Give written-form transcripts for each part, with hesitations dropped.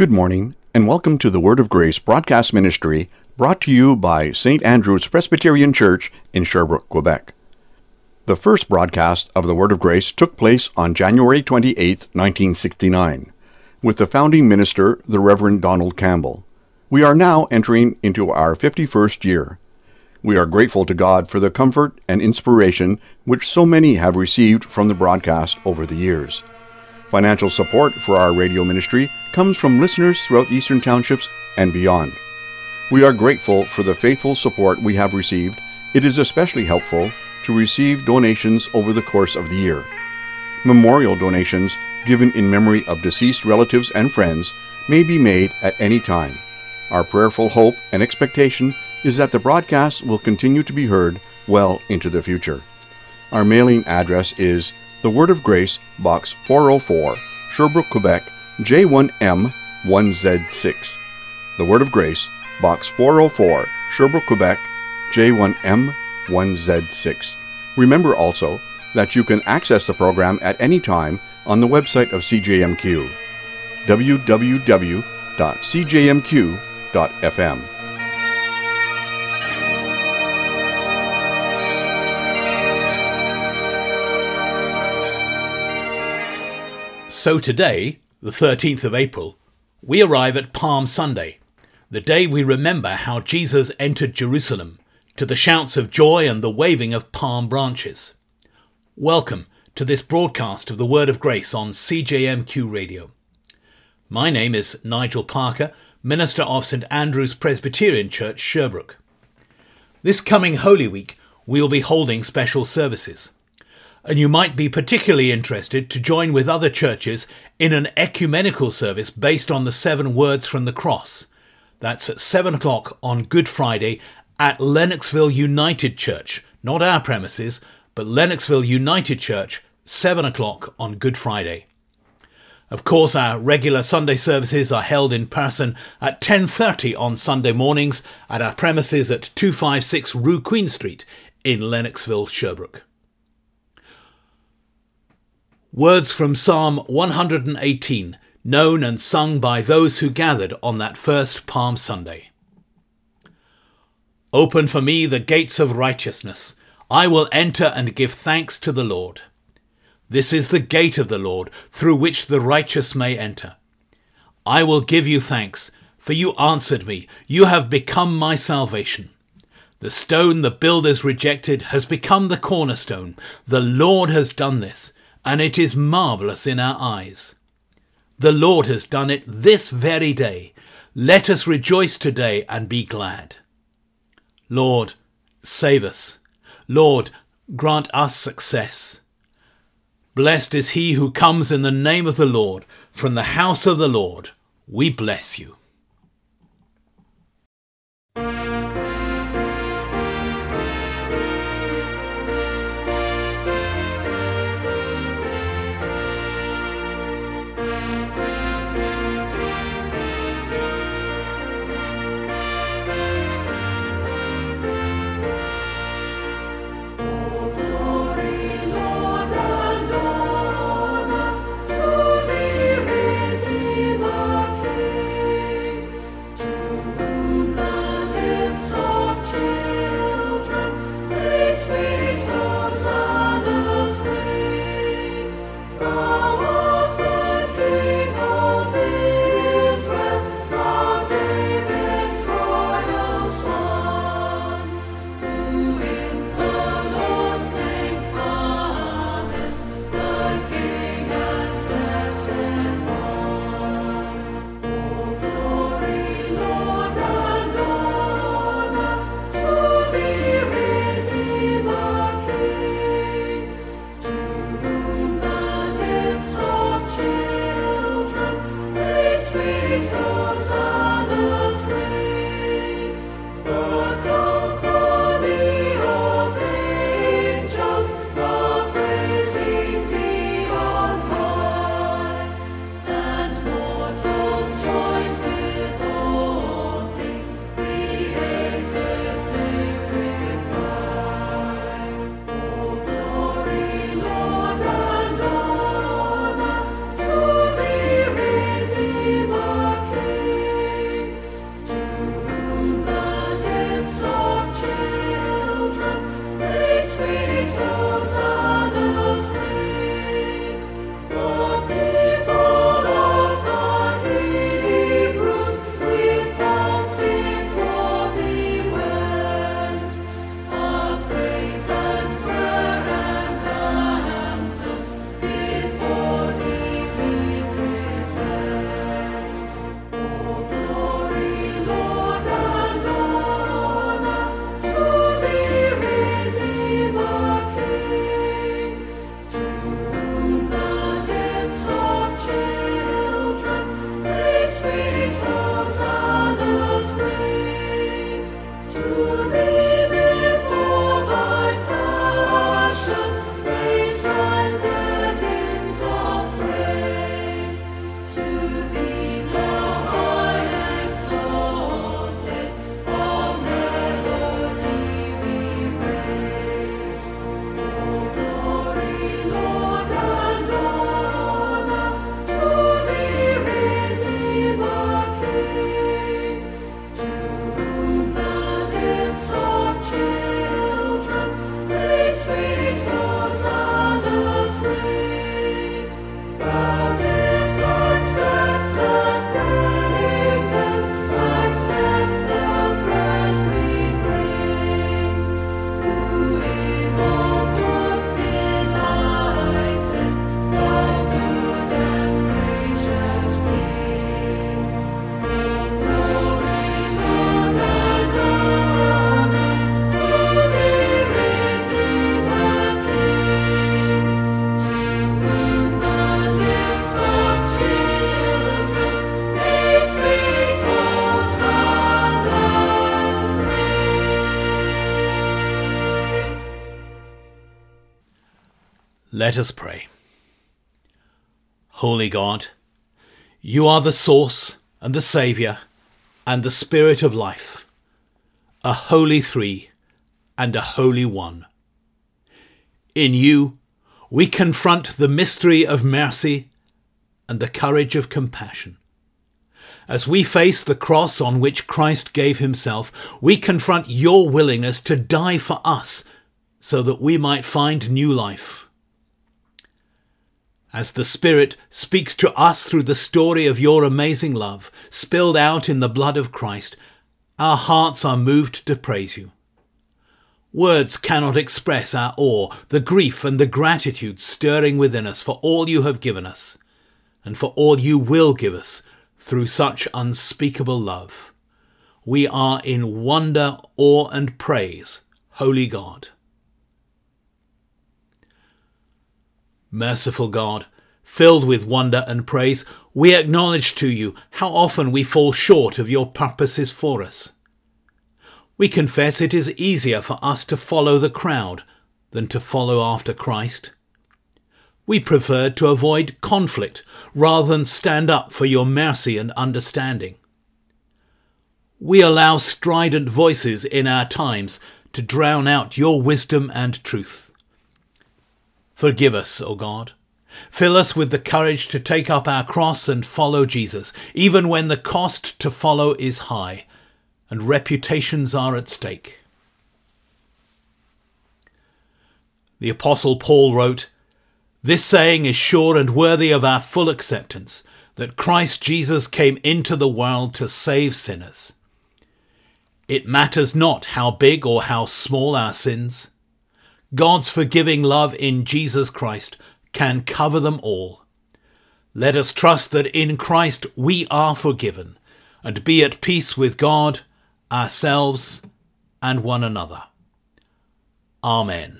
Good morning, and welcome to the Word of Grace broadcast ministry brought to you by St. Andrew's Presbyterian Church in Sherbrooke, Quebec. The first broadcast of the Word of Grace took place on January 28, 1969, with the founding minister, the Reverend Donald Campbell. We are now entering into our 51st year. We are grateful to God for the comfort and inspiration which so many have received from the broadcast over the years. Financial support for our radio ministry comes from listeners throughout the Eastern Townships and beyond. We are grateful for the faithful support we have received. It is especially helpful to receive donations over the course of the year. Memorial donations given in memory of deceased relatives and friends may be made at any time. Our prayerful hope and expectation is that the broadcast will continue to be heard well into the future. Our mailing address is The Word of Grace, Box 404, Sherbrooke, Quebec, J1M1Z6. The Word of Grace, Box 404, Sherbrooke, Quebec, J1M1Z6. Remember also that you can access the program at any time on the website of CJMQ, www.cjmq.fm. So today, the 13th of April, we arrive at Palm Sunday, the day we remember how Jesus entered Jerusalem, to the shouts of joy and the waving of palm branches. Welcome to this broadcast of the Word of Grace on CJMQ Radio. My name is Nigel Parker, minister of St. Andrew's Presbyterian Church, Sherbrooke. This coming Holy Week, we will be holding special services. And you might be particularly interested to join with other churches in an ecumenical service based on the 7 words from the cross. That's at 7 o'clock on Good Friday at Lennoxville United Church, not our premises, but Lennoxville United Church, 7 o'clock on Good Friday. Of course, our regular Sunday services are held in person at 10:30 on Sunday mornings at our premises at 256 Rue Queen Street in Lennoxville, Sherbrooke. Words from Psalm 118, known and sung by those who gathered on that first Palm Sunday. Open for me the gates of righteousness. I will enter and give thanks to the Lord. This is the gate of the Lord, through which the righteous may enter. I will give you thanks, for you answered me. You have become my salvation. The stone the builders rejected has become the cornerstone. The Lord has done this, and it is marvellous in our eyes. The Lord has done it this very day. Let us rejoice today and be glad. Lord, save us. Lord, grant us success. Blessed is he who comes in the name of the Lord. From the house of the Lord, we bless you. Let us pray. Holy God, you are the source and the Saviour and the Spirit of life, a holy three and a holy one. In you we confront the mystery of mercy and the courage of compassion. As we face the cross on which Christ gave himself, we confront your willingness to die for us so that we might find new life. As the Spirit speaks to us through the story of your amazing love, spilled out in the blood of Christ, our hearts are moved to praise you. Words cannot express our awe, the grief and the gratitude stirring within us for all you have given us, and for all you will give us through such unspeakable love. We are in wonder, awe and praise, Holy God. Merciful God, filled with wonder and praise, we acknowledge to you how often we fall short of your purposes for us. We confess it is easier for us to follow the crowd than to follow after Christ. We prefer to avoid conflict rather than stand up for your mercy and understanding. We allow strident voices in our times to drown out your wisdom and truth. Forgive us, O God. Fill us with the courage to take up our cross and follow Jesus, even when the cost to follow is high and reputations are at stake. The Apostle Paul wrote, "This saying is sure and worthy of our full acceptance, that Christ Jesus came into the world to save sinners. It matters not how big or how small our sins. God's forgiving love in Jesus Christ can cover them all. Let us trust that in Christ we are forgiven and be at peace with God, ourselves, and one another. Amen."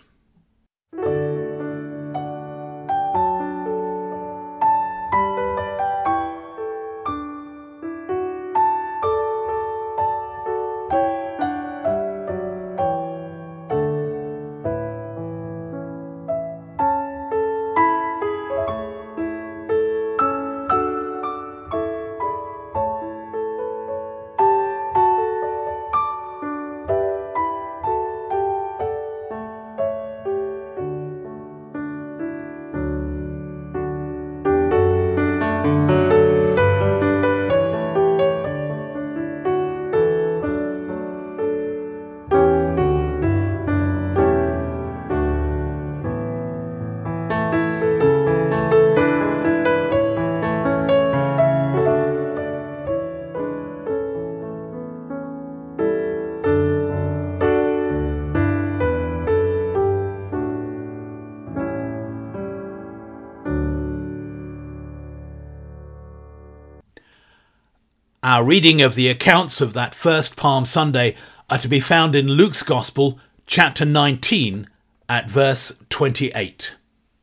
Our reading of the accounts of that first Palm Sunday are to be found in Luke's Gospel, chapter 19, at verse 28.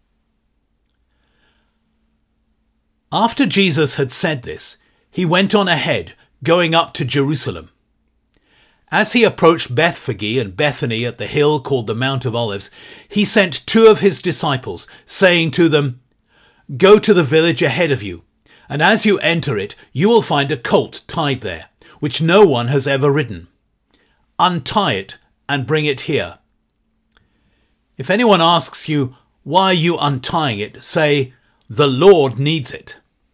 After Jesus had said this, he went on ahead, going up to Jerusalem. As he approached Bethphage and Bethany at the hill called the Mount of Olives, he sent two of his disciples, saying to them, "Go to the village ahead of you, and as you enter it, you will find a colt tied there, which no one has ever ridden. Untie it and bring it here. If anyone asks you, 'Why are you untying it?' say, 'The Lord needs it.'"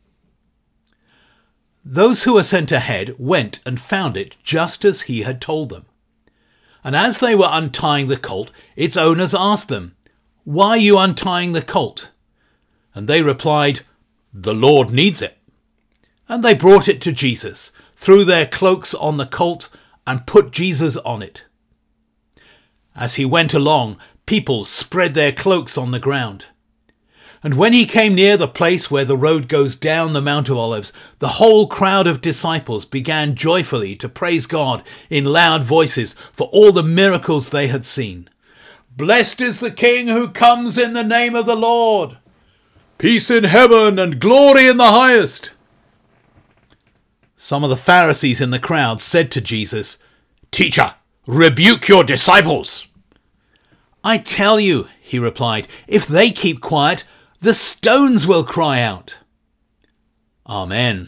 Those who were sent ahead went and found it just as he had told them. And as they were untying the colt, its owners asked them, "Why are you untying the colt?" And they replied, "The Lord needs it." And they brought it to Jesus, threw their cloaks on the colt, and put Jesus on it. As he went along, people spread their cloaks on the ground. And when he came near the place where the road goes down the Mount of Olives, the whole crowd of disciples began joyfully to praise God in loud voices for all the miracles they had seen. "Blessed is the King who comes in the name of the Lord! Peace in heaven and glory in the highest!" Some of the Pharisees in the crowd said to Jesus, "Teacher, rebuke your disciples." "I tell you," he replied, "if they keep quiet, the stones will cry out." Amen.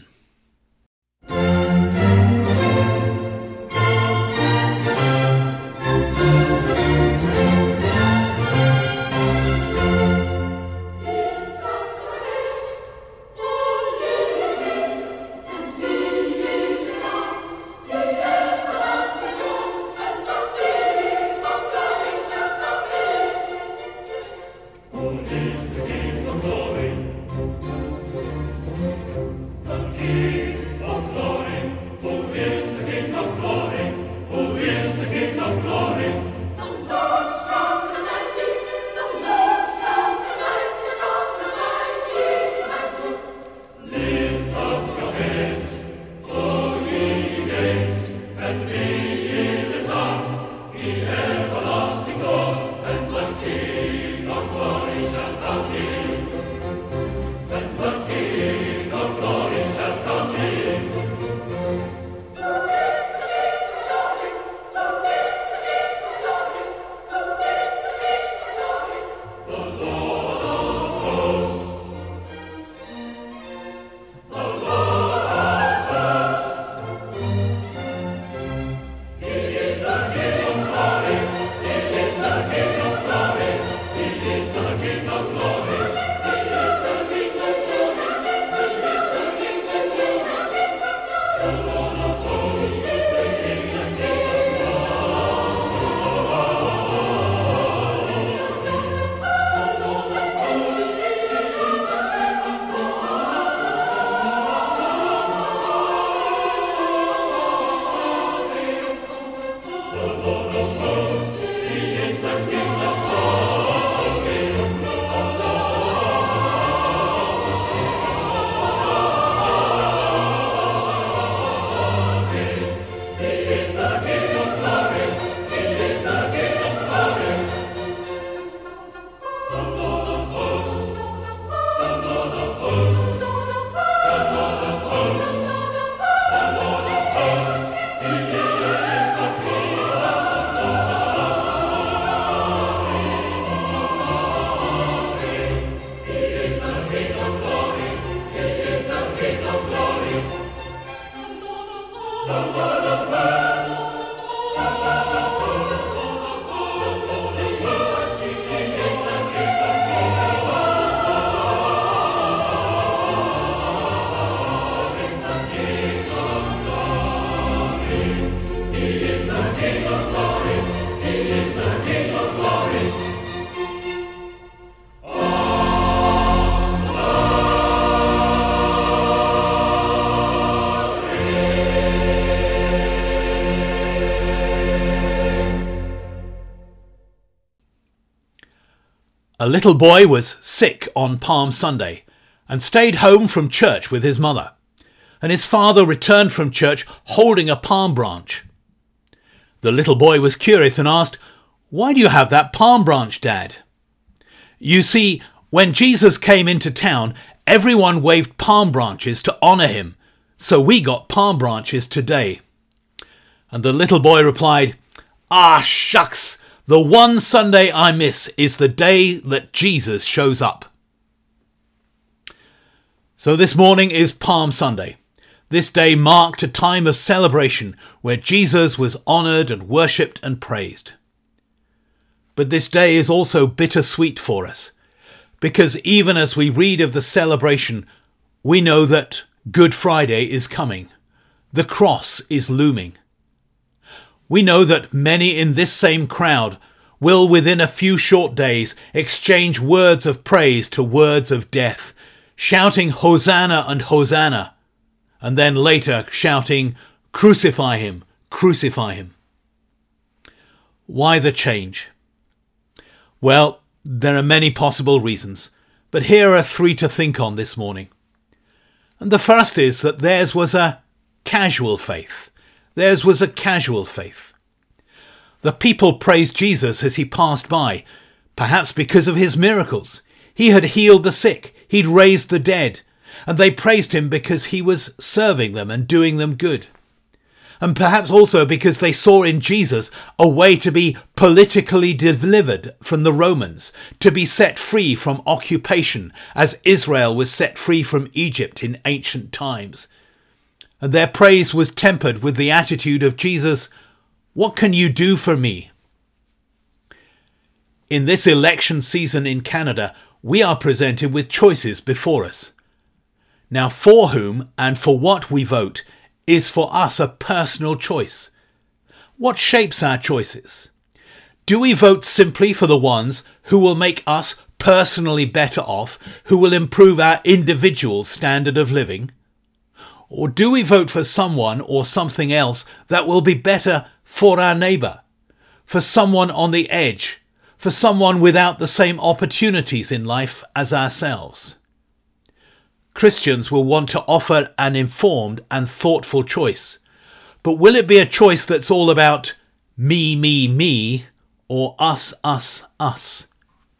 A little boy was sick on Palm Sunday and stayed home from church with his mother, and his father returned from church holding a palm branch. The little boy was curious and asked, "Why do you have that palm branch, Dad?" You see, when Jesus came into town, everyone waved palm branches to honour him, so we got palm branches today. And the little boy replied, "Ah, shucks! The one Sunday I miss is the day that Jesus shows up." So this morning is Palm Sunday. This day marked a time of celebration where Jesus was honoured and worshipped and praised. But this day is also bittersweet for us, because even as we read of the celebration, we know that Good Friday is coming. The cross is looming. We know that many in this same crowd will within a few short days exchange words of praise to words of death, shouting Hosanna and Hosanna, and then later shouting, "Crucify him, crucify him." Why the change? Well, there are many possible reasons, but here are three to think on this morning. And the first is that theirs was a casual faith. Theirs was a casual faith. The people praised Jesus as he passed by, perhaps because of his miracles. He had healed the sick, he'd raised the dead, and they praised him because he was serving them and doing them good. And perhaps also because they saw in Jesus a way to be politically delivered from the Romans, to be set free from occupation, as Israel was set free from Egypt in ancient times. And their praise was tempered with the attitude of Jesus, "What can you do for me?" In this election season in Canada, we are presented with choices before us. Now, for whom and for what we vote is for us a personal choice. What shapes our choices? Do we vote simply for the ones who will make us personally better off, who will improve our individual standard of living? Or do we vote for someone or something else that will be better for our neighbour, for someone on the edge, for someone without the same opportunities in life as ourselves? Christians will want to offer an informed and thoughtful choice. But will it be a choice that's all about me, me, me, or us, us, us?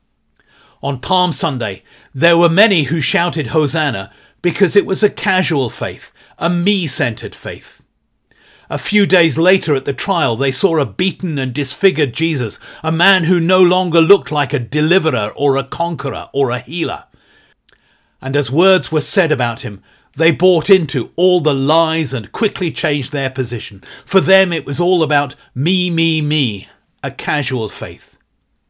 On Palm Sunday, there were many who shouted Hosanna because it was a casual faith, a me-centered faith. A few days later at the trial, they saw a beaten and disfigured Jesus, a man who no longer looked like a deliverer or a conqueror or a healer. And as words were said about him, they bought into all the lies and quickly changed their position. For them, it was all about me, me, me, a casual faith.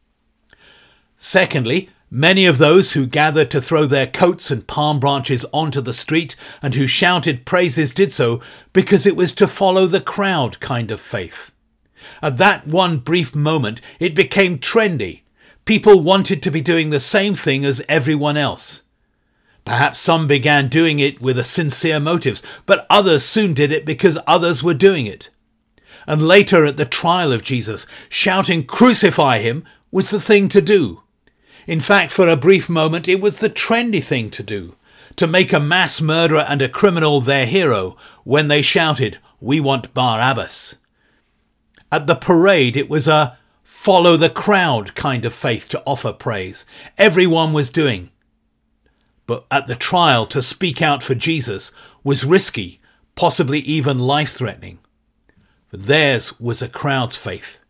Secondly, many of those who gathered to throw their coats and palm branches onto the street and who shouted praises did so because it was to follow the crowd kind of faith. At that one brief moment, it became trendy. People wanted to be doing the same thing as everyone else. Perhaps some began doing it with a sincere motives, but others soon did it because others were doing it. And later at the trial of Jesus, shouting "Crucify him" was the thing to do. In fact, for a brief moment, it was the trendy thing to do, to make a mass murderer and a criminal their hero when they shouted, "We want Barabbas." At the parade, it was a follow the crowd kind of faith to offer praise. Everyone was doing. But at the trial, to speak out for Jesus was risky, possibly even life-threatening. But theirs was a crowd's faith.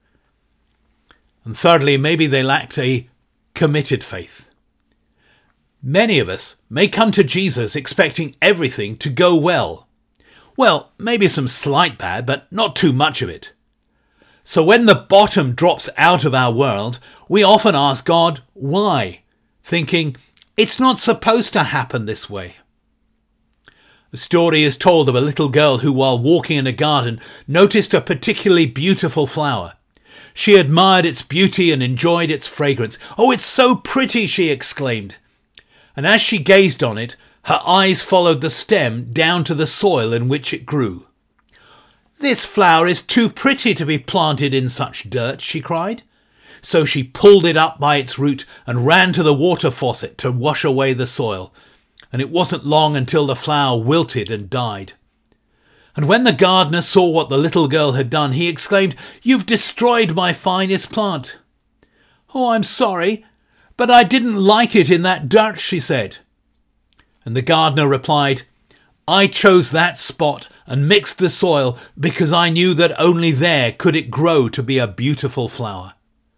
And thirdly, maybe they lacked a committed faith. Many of us may come to Jesus expecting everything to go well. Well, maybe some slight bad, but not too much of it. So when the bottom drops out of our world, we often ask God, why? Thinking, it's not supposed to happen this way. A story is told of a little girl who, while walking in a garden, noticed a particularly beautiful flower. She admired its beauty and enjoyed its fragrance. "Oh, it's so pretty," she exclaimed. And as she gazed on it, her eyes followed the stem down to the soil in which it grew. "This flower is too pretty to be planted in such dirt," she cried. So she pulled it up by its root and ran to the water faucet to wash away the soil. And it wasn't long until the flower wilted and died. And when the gardener saw what the little girl had done, he exclaimed, "You've destroyed my finest plant." "Oh, I'm sorry, but I didn't like it in that dirt," she said. And the gardener replied, "I chose that spot and mixed the soil because I knew that only there could it grow to be a beautiful flower."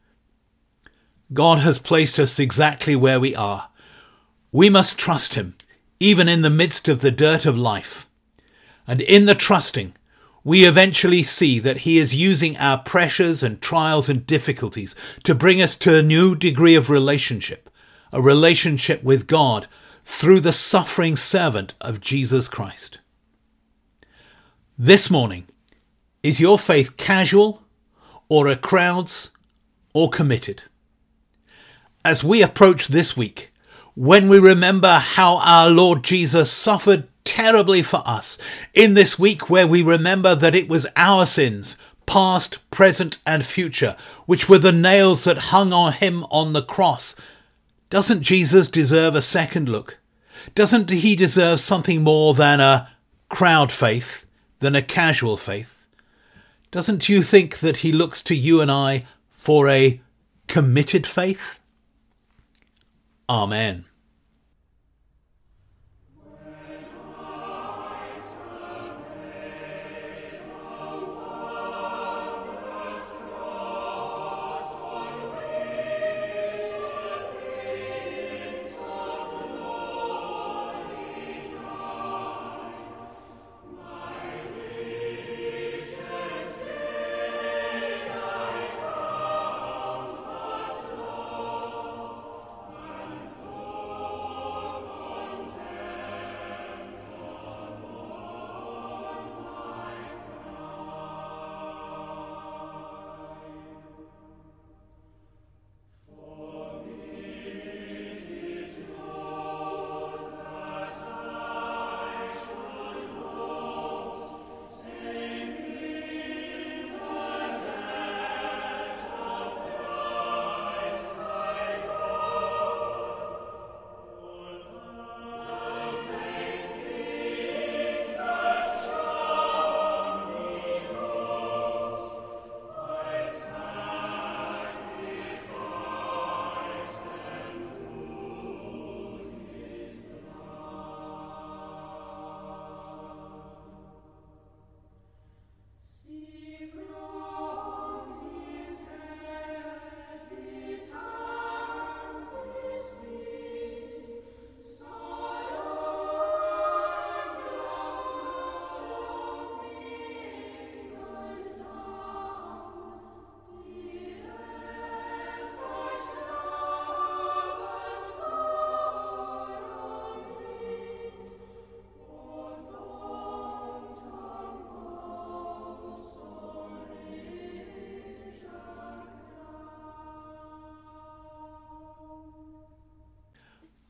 God has placed us exactly where we are. We must trust him, even in the midst of the dirt of life. And in the trusting, we eventually see that he is using our pressures and trials and difficulties to bring us to a new degree of relationship, a relationship with God through the suffering servant of Jesus Christ. This morning, is your faith casual or a crowd's or committed? As we approach this week, when we remember how our Lord Jesus suffered terribly for us, in this week where we remember that it was our sins, past, present and future, which were the nails that hung on him on the cross, doesn't Jesus deserve a second look? Doesn't he deserve something more than a crowd faith, than a casual faith? Doesn't you think that he looks to you and I for a committed faith? Amen.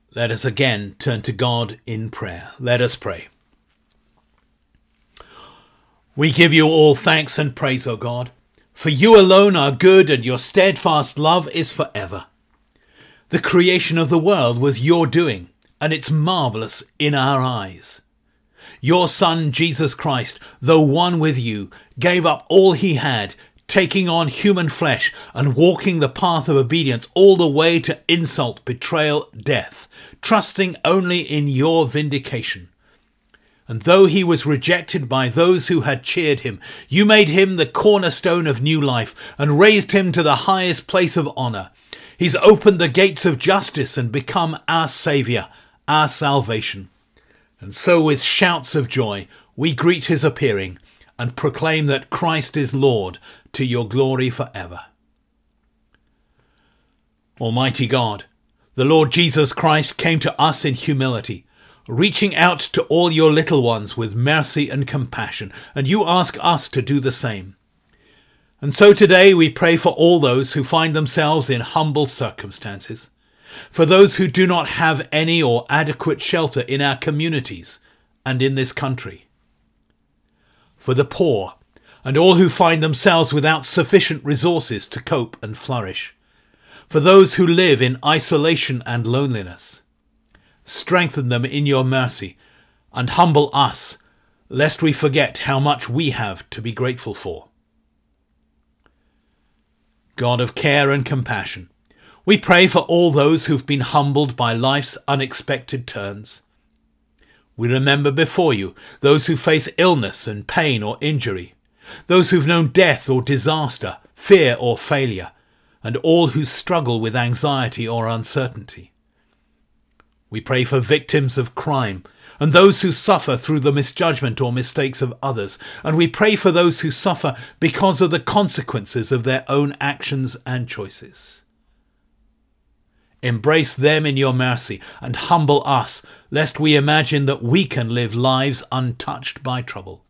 Let us again turn to God in prayer. Let us pray. We give you all thanks and praise, O God, for you alone are good and your steadfast love is forever. The creation of the world was your doing, and it's marvellous in our eyes. Your Son, Jesus Christ, though one with you, gave up all he had, taking on human flesh and walking the path of obedience all the way to insult, betrayal, death, trusting only in your vindication. And though he was rejected by those who had cheered him, you made him the cornerstone of new life and raised him to the highest place of honour. He's opened the gates of justice and become our Saviour, our salvation. And so with shouts of joy we greet his appearing and proclaim that Christ is Lord, to your glory forever. Almighty God, the Lord Jesus Christ came to us in humility, reaching out to all your little ones with mercy and compassion, and you ask us to do the same. And so today we pray for all those who find themselves in humble circumstances, for those who do not have any or adequate shelter in our communities and in this country, for the poor and all who find themselves without sufficient resources to cope and flourish, for those who live in isolation and loneliness. Strengthen them in your mercy and humble us, lest we forget how much we have to be grateful for. God of care and compassion, we pray for all those who've been humbled by life's unexpected turns. We remember before you those who face illness and pain or injury, those who've known death or disaster, fear or failure, and all who struggle with anxiety or uncertainty. We pray for victims of crime and those who suffer through the misjudgment or mistakes of others, and we pray for those who suffer because of the consequences of their own actions and choices. Embrace them in your mercy and humble us, lest we imagine that we can live lives untouched by trouble.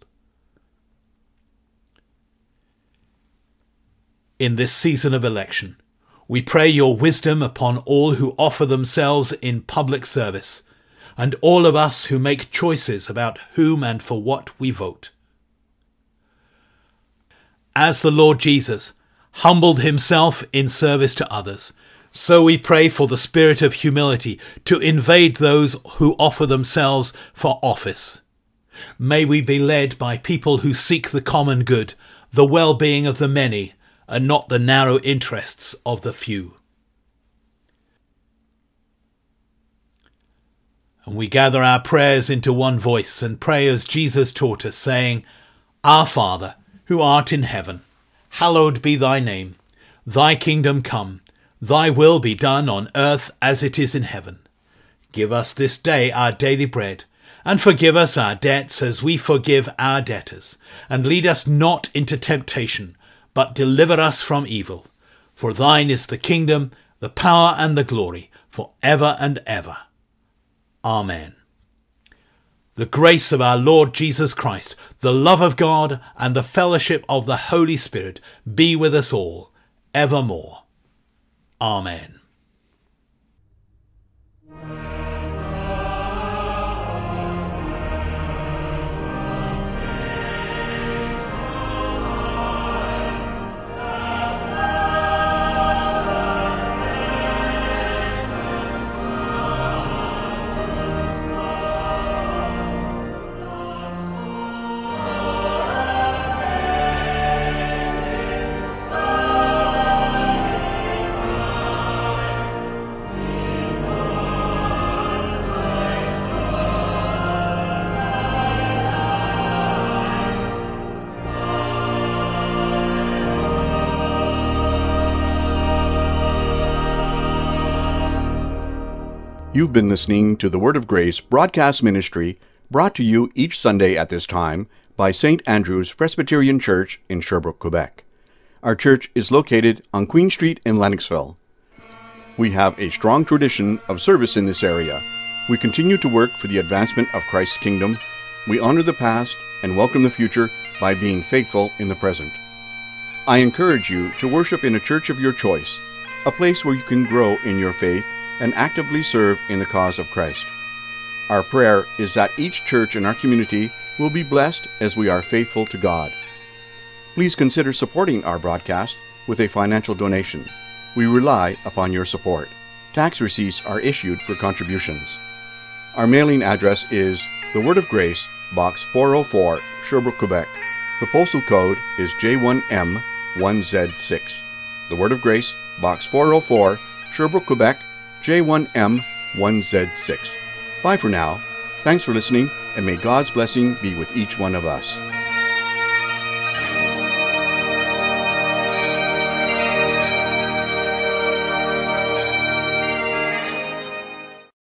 In this season of election, we pray your wisdom upon all who offer themselves in public service, and all of us who make choices about whom and for what we vote. As the Lord Jesus humbled himself in service to others, so we pray for the spirit of humility to invade those who offer themselves for office. May we be led by people who seek the common good, the well-being of the many, and not the narrow interests of the few. And we gather our prayers into one voice and pray as Jesus taught us, saying, Our Father, who art in heaven, hallowed be thy name. Thy kingdom come, thy will be done on earth as it is in heaven. Give us this day our daily bread, and forgive us our debts as we forgive our debtors. And lead us not into temptation, but deliver us from evil. For thine is the kingdom, the power and the glory, for ever and ever. Amen. The grace of our Lord Jesus Christ, the love of God, and the fellowship of the Holy Spirit be with us all, evermore. Amen. You've been listening to the Word of Grace broadcast ministry, brought to you each Sunday at this time by St. Andrew's Presbyterian Church in Sherbrooke, Quebec. Our church is located on Queen Street in Lennoxville. We have a strong tradition of service in this area. We continue to work for the advancement of Christ's kingdom. We honor the past and welcome the future by being faithful in the present. I encourage you to worship in a church of your choice, a place where you can grow in your faith and actively serve in the cause of Christ. Our prayer is that each church in our community will be blessed as we are faithful to God. Please consider supporting our broadcast with a financial donation. We rely upon your support. Tax receipts are issued for contributions. Our mailing address is The Word of Grace, Box 404, Sherbrooke, Quebec. The postal code is J1M1Z6. The Word of Grace, Box 404, Sherbrooke, Quebec, J1M1Z6. Bye for now. Thanks for listening, and may God's blessing be with each one of us.